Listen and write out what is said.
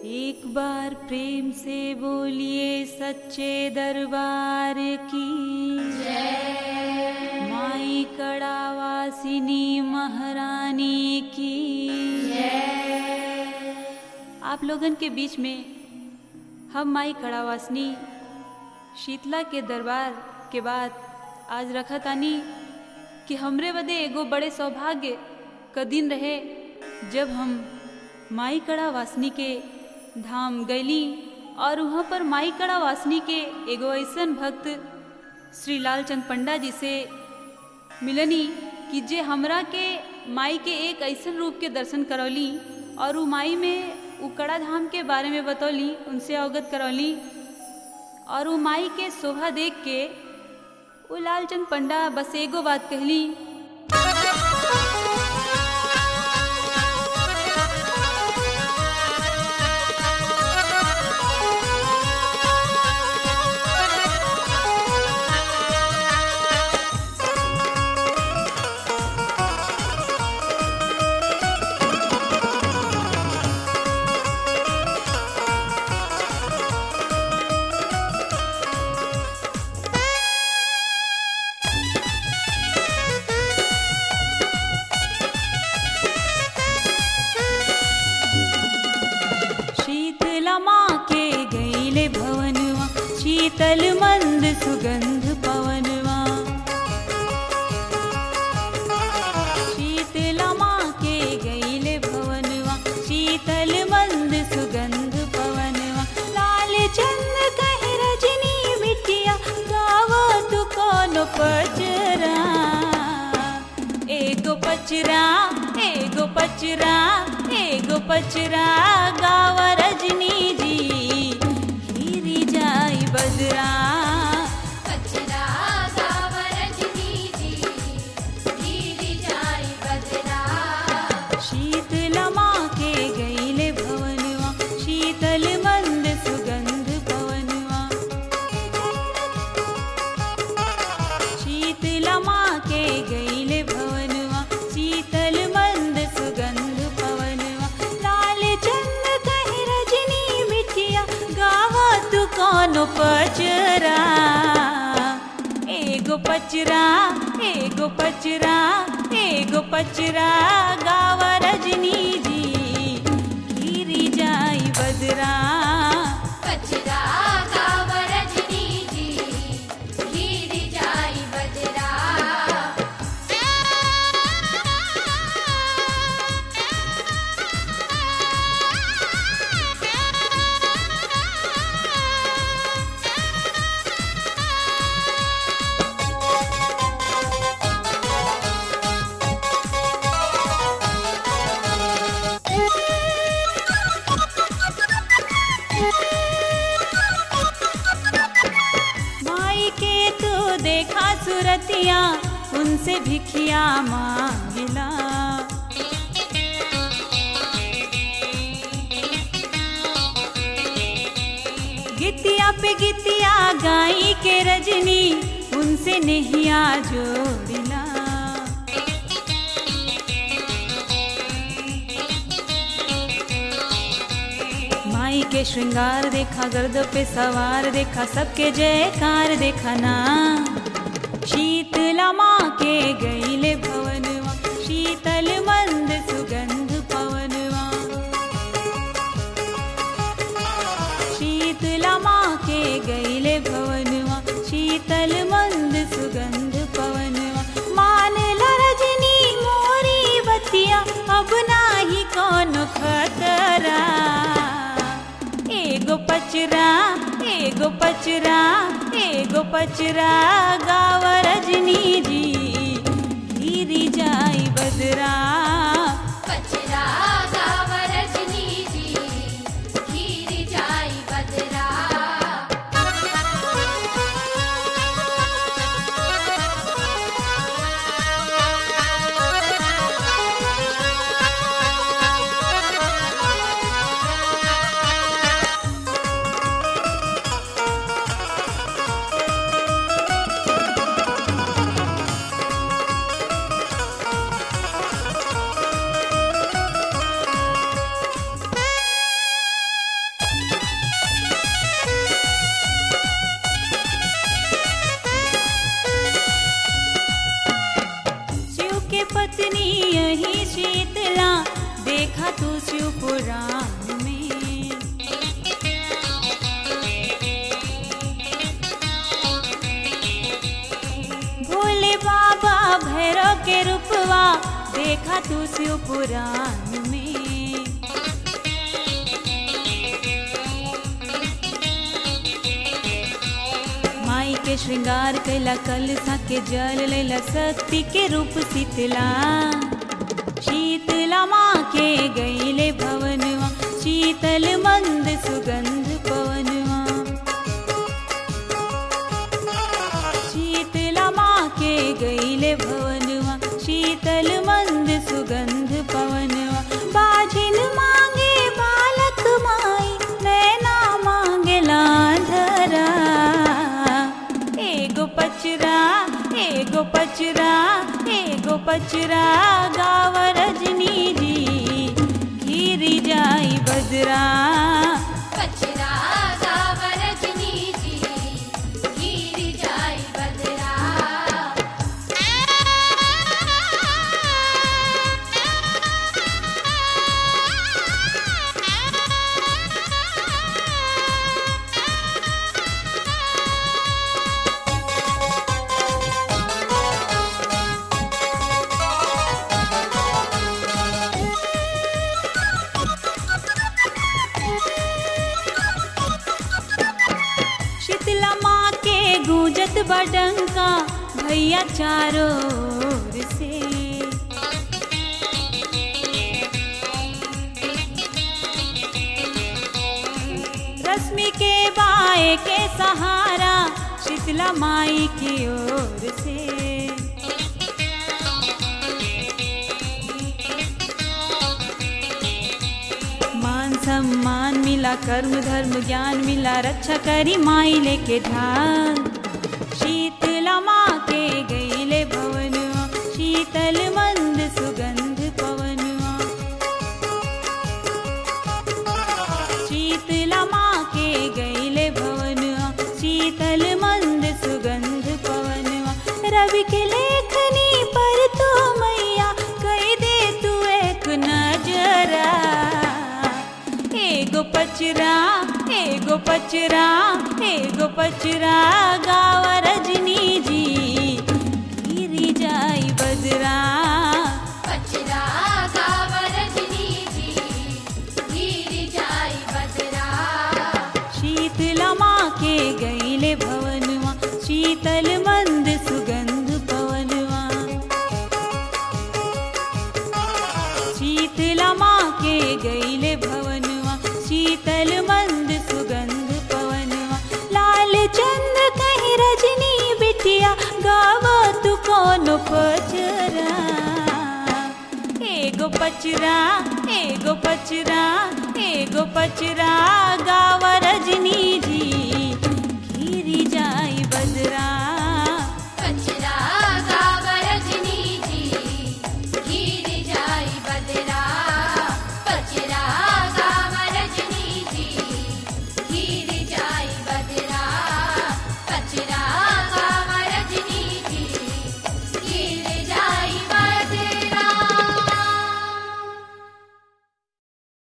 एक बार प्रेम से बोलिए सच्चे दरबार की जय। माई कड़ावासिनी महारानी की जय। आप लोगन के बीच में हम माई कड़ावासिनी शीतला के दरबार के बाद आज रखा तानी कि हमरे बदे एगो बड़े सौभाग्य का दिन रहे जब हम माई कड़ावासिनी के धाम गईली और वहाँ पर माई कड़ावासिनी के एगो ऐसन भक्त श्री लालचंद पंडा जी से मिलनी कि जे हमरा के माई के एक ऐसन रूप के दर्शन करौली और वो माई में वो कड़ा धाम के बारे में बतौली, उनसे अवगत करौली और वो माई के शोभा देख के वो लालचंद पंडा बस एगो बात कहली। शीतल मंद सुगंध पवनवा, शीतला माँ के गईले भवनवा, शीतल मंद सुगंध पवनवा। लाल चंद कहे रजनी बिटिया गावा तू कौन पचरा, एगो पचरा एगो पचरा एगो पचरा गावा रजनी जी बदरा। पचरा गावा रजनी जी गिरी जाई बदरा। शीतला माँ के गईले भवनवा, शीतल मंद सुगंध पवनवा, शीतला माँ के गईले भवनवा, शीतल मंद सुगंध पवनवा। लाल चंद कहे रजनी बिटिया गावा तू कौन पचरा, एगो पचरा एगो पचरा एगो पचरा गावा रजनी जी गिरी जाई बदरा। पचरा गावा रजनी जी गिरी जाई बदरा। सुरतिया उनसे भिखिया मांगिला, गितिया पे गितिया गाई के रजनी उनसे नहिया जोड़िला। माई के श्रृंगार देखा, गर्द पे सवार देखा, सबके जयकार देखा ना। शीतला माँ के गईले भवनवा, शीतल मंद सुगंध पवनवा, शीतला माँ के गईले भवनवा, शीतल मंद सुगंध पवनवा। मान ला रजनी मोरी बतिया अब नाही कौन खतरा, एगो पचरा एगो पचरा एगो पचरा गावा रजनी जी गिरी जाई बदरा। पचरा गावा रजनी जी गिरी जाई बदरा। तू शिव पुराण में। भोले बाबा भैरव के रूपवा देखा तू शिव पुराण में। माई के श्रृंगार कैला कलसा के जल लेला शक्ति के रूप शीतला। शीतला माँ के गईले भवनवा शीतल मंद सुगंध पवनवा। शीतला माँ के गईले भवनवा शीतल मंद सुगंध पवनवा। बाजिन मांगे बालक माई नैना मांगे लांधरा। एगो पचरा एगो पचरा एगो पचरा गाव रजनी जी घिरी जाई बदरा। पचरा गाव रजनी जी घिरी जाई बदरा। शीतला माँ के गूंजत बडंका भैया चारों ओर से। रश्मि के बाए के सहारा शीतला माई की ओर से। मान सम्मान मिला कर्म धर्म ज्ञान मिला रक्षा करी माई लेके ध्यान। शीतला माँ के गईले भवनवा शीतल मंद सुगंध पवनवा। शीतला माँ के गईले भवनवा शीतल मंद सुगंध पवनवा। रवि के लेखनी पर तो मैया कह दे तू एक नजरा। एगो पचरा एगो पचरा एगो पचरा गाव रजनी जी घिरी जाई बदरा। पचरा गाव रजनी जी घिरी जाई बदरा। शीतला माँ के गईले भवनवा शीतल मंद सुगंध पवनवा। शीतला माँ के गईले भवनवा शीतल मंद सुगंध पवनवा। लाल चंद्र कहीं रजनी बिटिया गाव तू कोनो पचरा। एगो पचरा एगो पचरा एगो पचरा गाव रजनी